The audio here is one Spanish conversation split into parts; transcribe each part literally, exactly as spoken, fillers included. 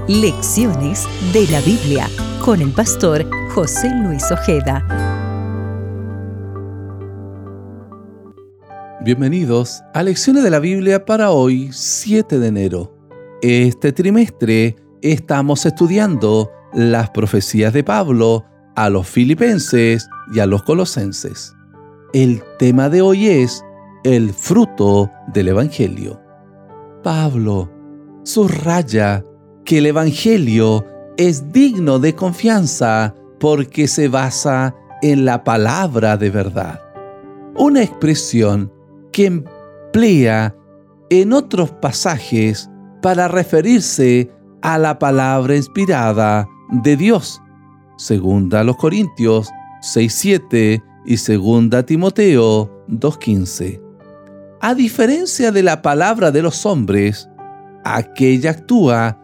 Lecciones de la Biblia con el pastor José Luis Ojeda. Bienvenidos a Lecciones de la Biblia para hoy, siete de enero. Este trimestre estamos estudiando las profecías de Pablo a los filipenses y a los colosenses. El tema de hoy es el fruto del Evangelio. Pablo subraya que el Evangelio es digno de confianza porque se basa en la palabra de verdad. Una expresión que emplea en otros pasajes para referirse a la palabra inspirada de Dios. Segunda a los Corintios seis siete y Segunda a Timoteo dos quince. A diferencia de la palabra de los hombres, aquella actúa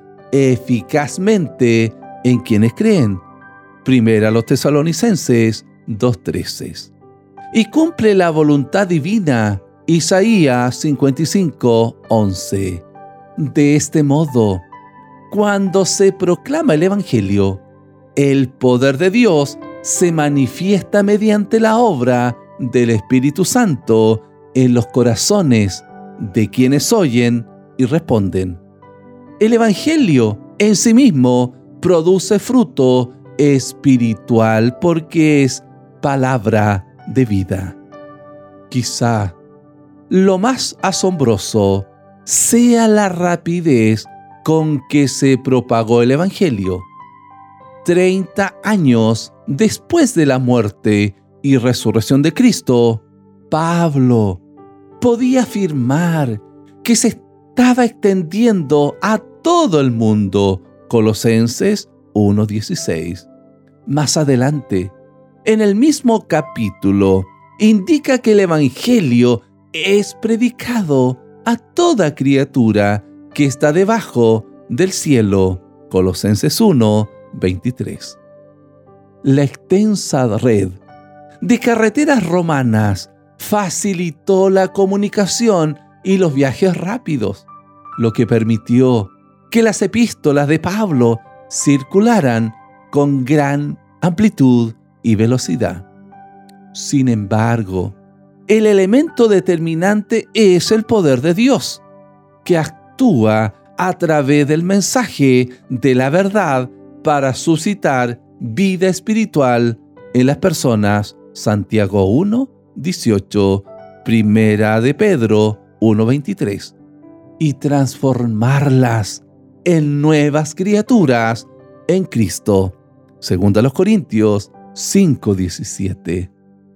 eficazmente en quienes creen. Primera a los Tesalonicenses dos trece. Y cumple la voluntad divina. Isaías cincuenta y cinco once. De este modo, cuando se proclama el Evangelio, el poder de Dios se manifiesta mediante la obra del Espíritu Santo en los corazones de quienes oyen y responden. El Evangelio en sí mismo produce fruto espiritual porque es palabra de vida. Quizá lo más asombroso sea la rapidez con que se propagó el Evangelio. Treinta años después de la muerte y resurrección de Cristo, Pablo podía afirmar que se estaba extendiendo a todo el mundo. Colosenses uno dieciséis. Más adelante, en el mismo capítulo, indica que el Evangelio es predicado a toda criatura que está debajo del cielo. Colosenses uno veintitrés. La extensa red de carreteras romanas facilitó la comunicación y los viajes rápidos, lo que permitió que las epístolas de Pablo circularan con gran amplitud y velocidad. Sin embargo, el elemento determinante es el poder de Dios, que actúa a través del mensaje de la verdad para suscitar vida espiritual en las personas. Santiago uno dieciocho, Primera de Pedro uno veintitrés, y transformarlas en nuevas criaturas en Cristo. Segunda a los Corintios cinco diecisiete.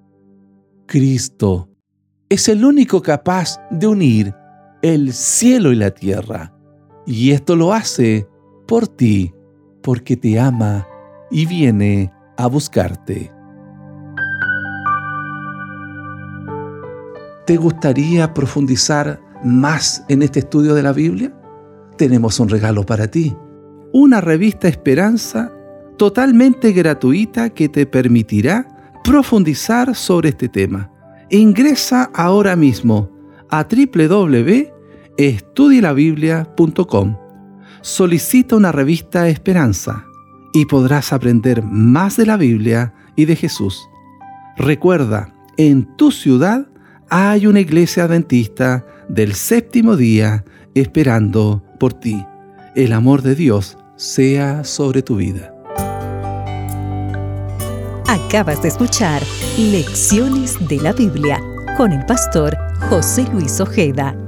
Cristo es el único capaz de unir el cielo y la tierra, y esto lo hace por ti, porque te ama y viene a buscarte. ¿Te gustaría profundizar más en este estudio de la Biblia? Tenemos un regalo para ti, una revista Esperanza totalmente gratuita que te permitirá profundizar sobre este tema. Ingresa ahora mismo a doble u doble u doble u punto estudie la biblia punto com. Solicita una revista Esperanza y podrás aprender más de la Biblia y de Jesús. Recuerda, en tu ciudad hay una iglesia adventista del séptimo día esperando por ti. El amor de Dios sea sobre tu vida. Acabas de escuchar Lecciones de la Biblia con el pastor José Luis Ojeda.